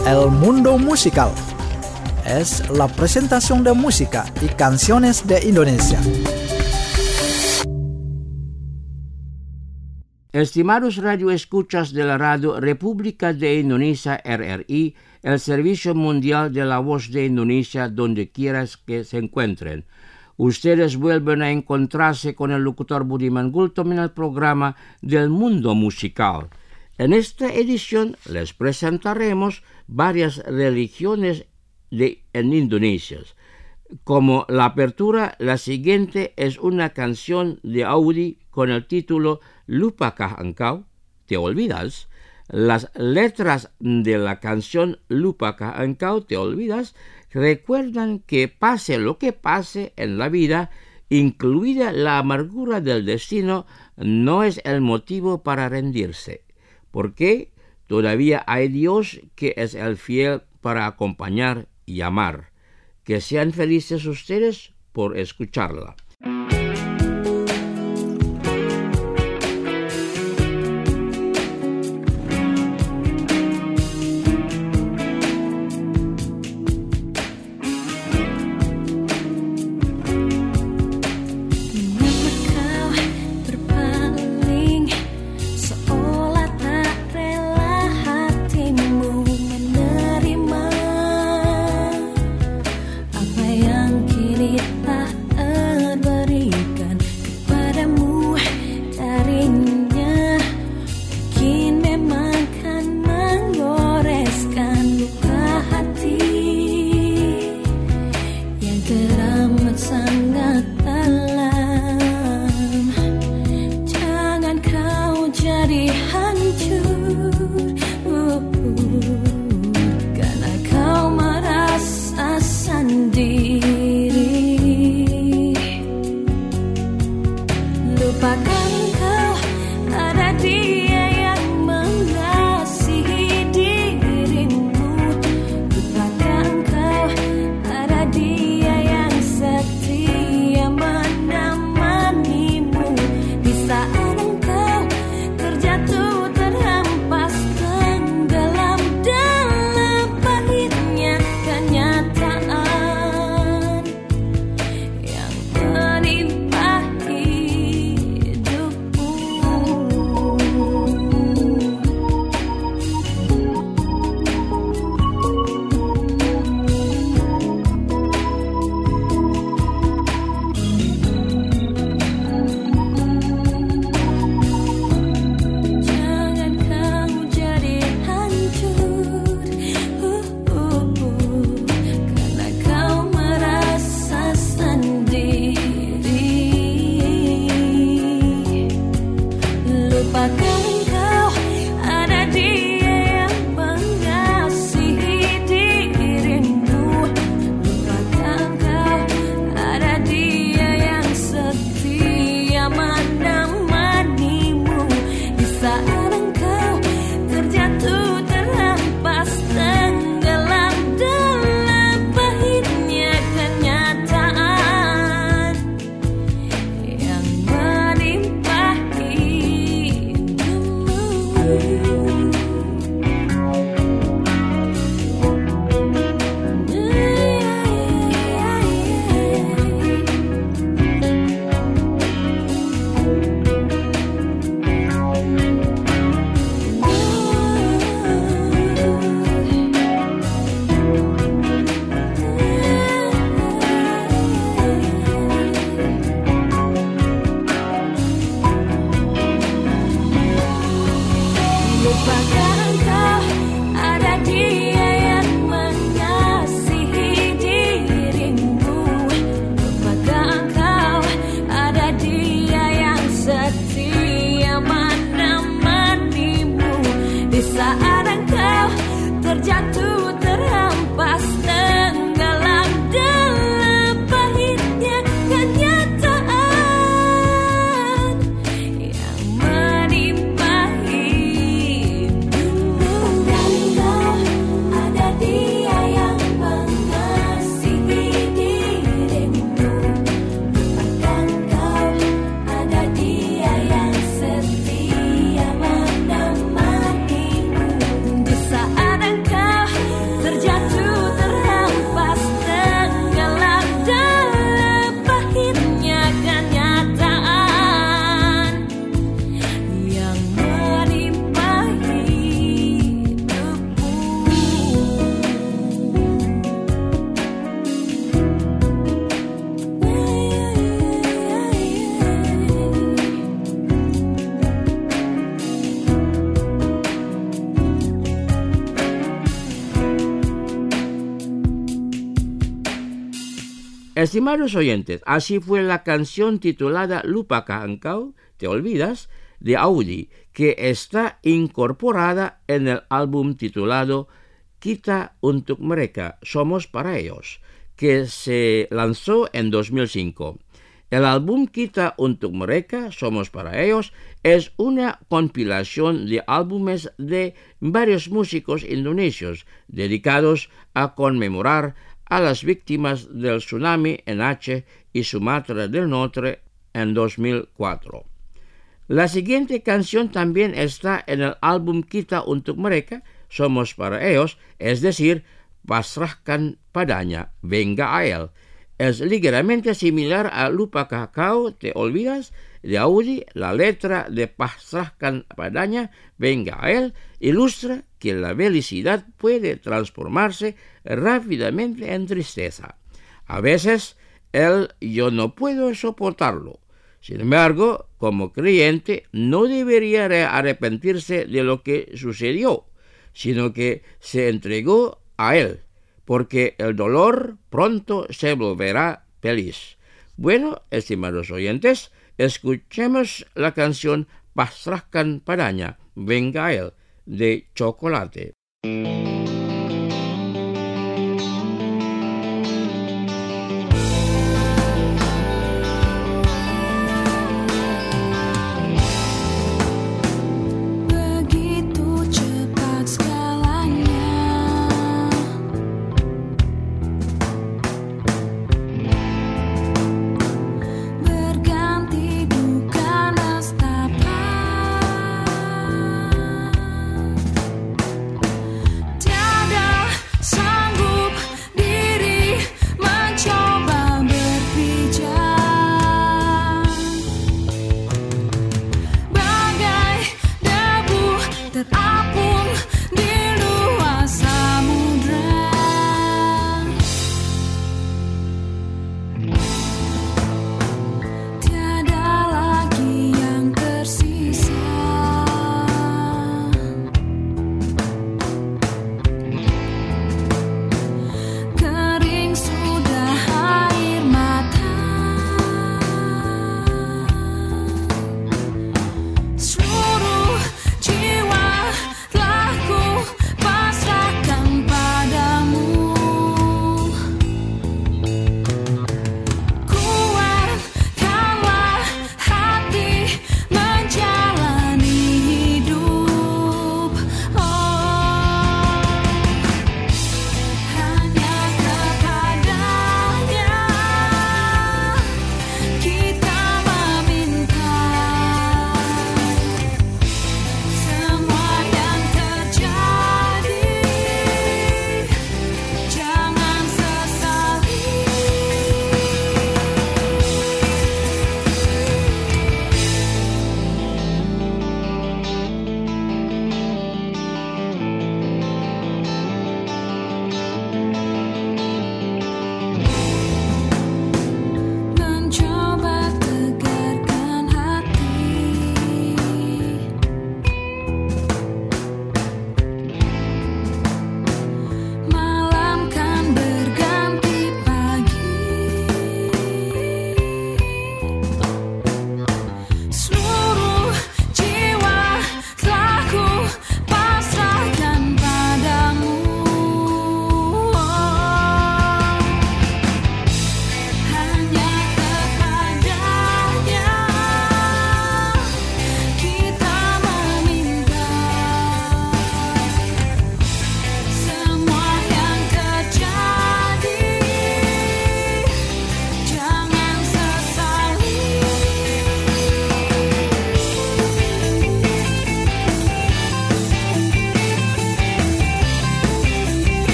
El Mundo Musical. Es la presentación de música y canciones de Indonesia. Estimados radioescuchas de la Radio República de Indonesia, RRI, el Servicio Mundial de la Voz de Indonesia, donde quieras que se encuentren. Ustedes vuelven a encontrarse con el locutor Budiman Gultom en el programa del Mundo Musical. En esta edición les presentaremos varias religiones en Indonesia. Como la apertura, la siguiente es una canción de Audi con el título Lupakah Engkau, ¿te olvidas? Las letras de la canción Lupakah Engkau, ¿te olvidas? Recuerdan que pase lo que pase en la vida, incluida la amargura del destino, no es el motivo para rendirse. Porque todavía hay Dios que es el fiel para acompañar y amar. Que sean felices ustedes por escucharla. Estimados oyentes, así fue la canción titulada Lupakkah Engkau, ¿te olvidas?, de Audi, que está incorporada en el álbum titulado Kita Untuk Mereka, Somos para Ellos, que se lanzó en 2005. El álbum Kita Untuk Mereka, Somos para Ellos, es una compilación de álbumes de varios músicos indonesios dedicados a conmemorar a las víctimas del tsunami en Aceh y Sumatra del Norte en 2004. La siguiente canción también está en el álbum Kita Untuk Mereka, Somos para Ellos, es decir, Pasrahkan Padanya, Venga a Él. Es ligeramente similar a Lupakkah Engkau, ¿te olvidas?, de Audi. La letra de Pasrahkan Padanya, Venga a Él, ilustra que la felicidad puede transformarse rápidamente en tristeza. A veces, el yo no puedo soportarlo. Sin embargo, como creyente, no debería arrepentirse de lo que sucedió, sino que se entregó a Él, porque el dolor pronto se volverá feliz. Bueno, estimados oyentes, escuchemos la canción Pasrahkan Padanya, Venga a Él, de Chocolate. Seluruh jiwa telah ku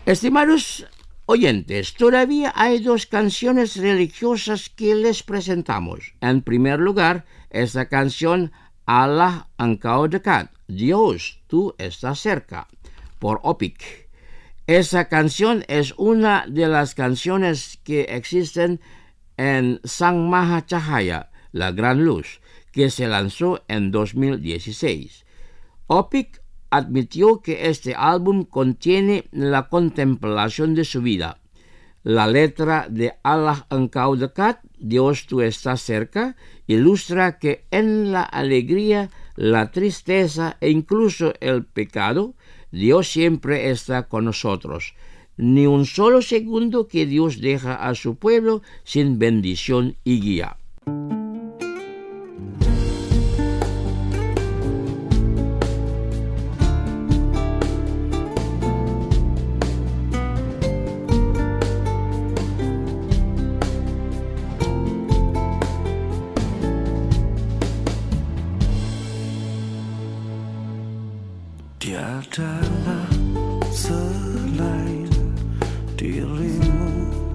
Estimados oyentes, todavía hay dos canciones religiosas que les presentamos. En primer lugar, esta canción Allah engkau dekat, Dios, tú estás cerca, por Opik. Esa canción es una de las canciones que existen en Sang Maha Cahaya, la Gran Luz, que se lanzó en 2016. Opik admitió que este álbum contiene la contemplación de su vida. La letra de Allah engkau dekat, Dios tú estás cerca, ilustra que en la alegría, la tristeza e incluso el pecado, Dios siempre está con nosotros. Ni un solo segundo que Dios deja a su pueblo sin bendición y guía. Tiadalah selain dirimu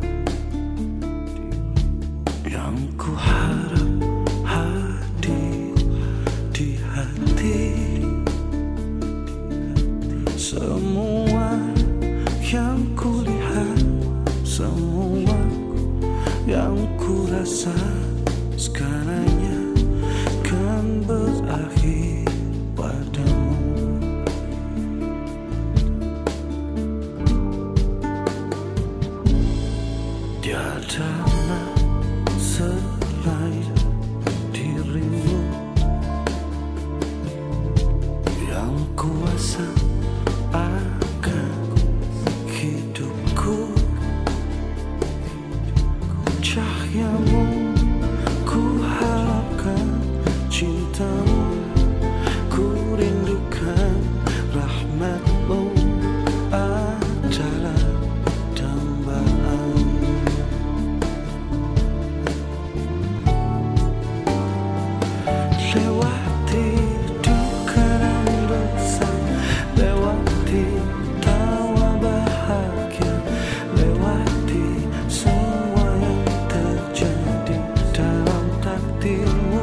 yang ku harap hadir di hati. Semua yang ku lihat, semua yang ku rasa segalanya kan berakhir padamu. Tiadalah selain dirimu yang kuasa akan hidupku. Cahayamu ku harapkan, cintamu ku rindukan, rahmatmu adalah dambaan. Lewati duka dan dosa, lewati tawa bahagia, lewati semua yang terjadi dalam takdirmu.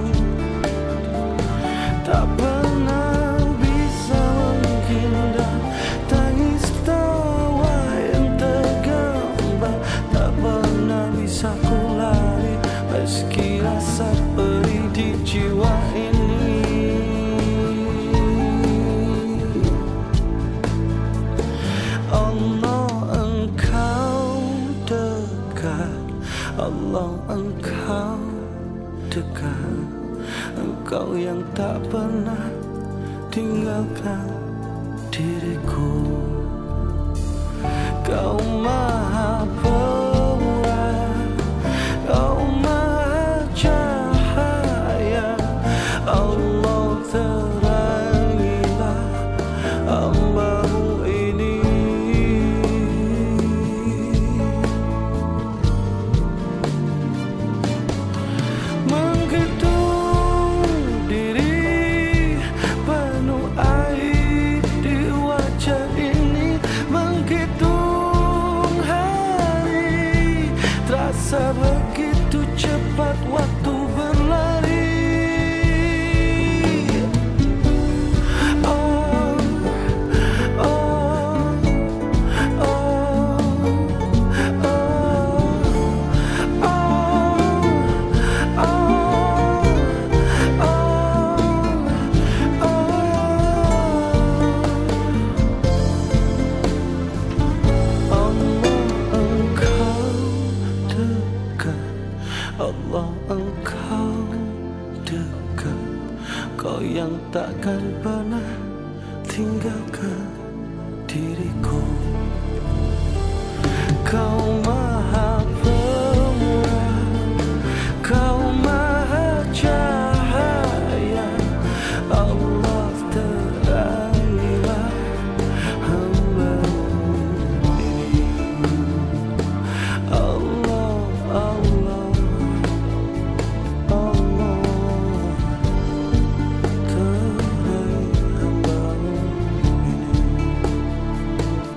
Tak pernah bisa menghindar tangis tawa yang tergambar, tak pernah bisa ku lari meski rasa perih di jiwa ini. Allah engkau dekat, Allah engkau dekat, engkau yang tak pernah tinggalkan diriku. Kau maha pemurah, kau maha cahaya, Allah terangilah hamba-Mu ini. Menghitung diri penuh air di wajah ini, menghitung hari, terasa begitu cepat waktu berlari. Oh, oh, oh, Allah engkau dekat, kau yang takkan pernah tinggalkan diriku. Kau maha pemurah, kau maha cahaya, Allah terangilah hamba-Mu ini. Allah, Allah, Allah, terangi hamba-Mu ini.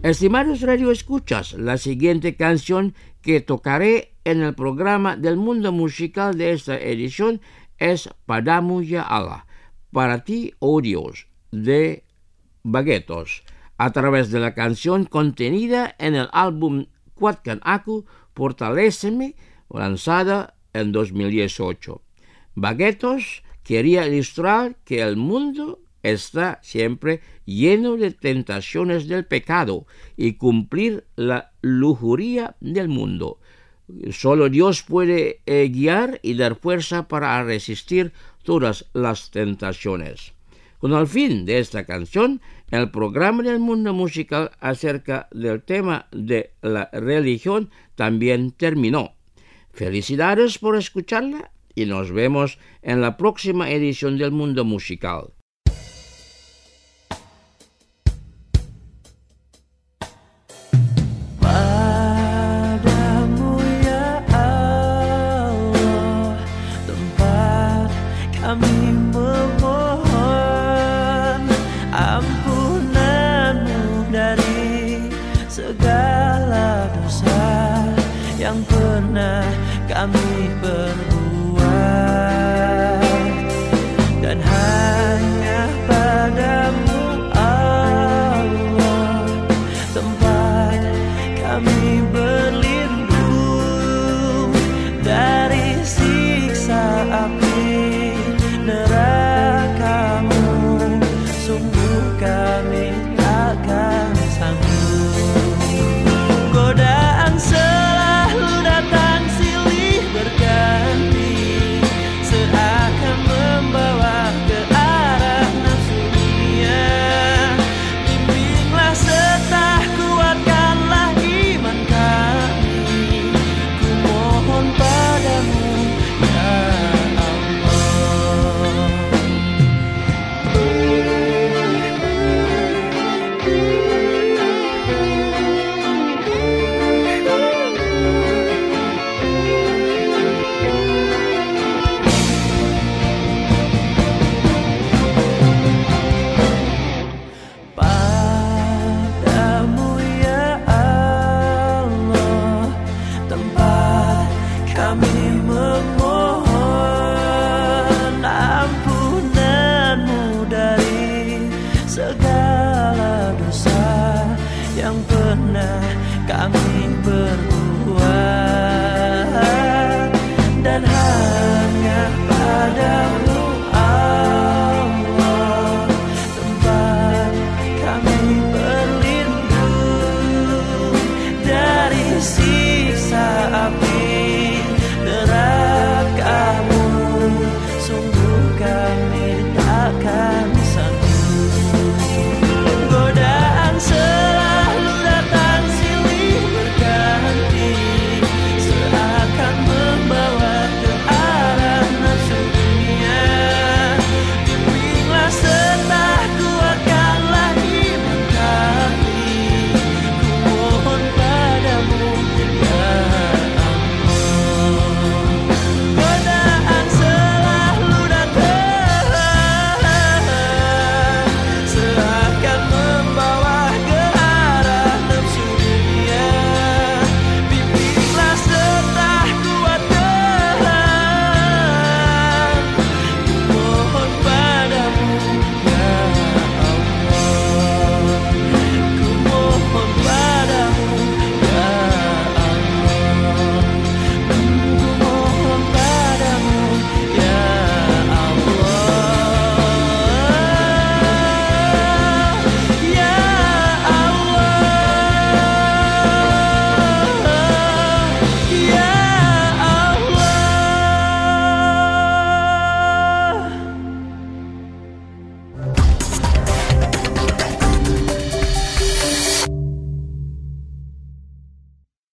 Estimados radioescuchas, la siguiente canción que tocaré en el programa del mundo musical de esta edición es Padamu Ya Allah, para ti, oh Dios, de Baguetos, a través de la canción contenida en el álbum Kuatkan Aku, Fortaléceme, lanzada en 2018. Baguetos quería ilustrar que el mundo está siempre lleno de tentaciones del pecado y cumplir la lujuria del mundo. Solo Dios puede guiar y dar fuerza para resistir todas las tentaciones. Con el fin de esta canción, el programa del mundo musical acerca del tema de la religión también terminó. Felicidades por escucharla y nos vemos en la próxima edición del mundo musical. Padamu ya Allah, tempat kami memohon ampunan-Mu dari segala dosa yang pernah kami perbuat.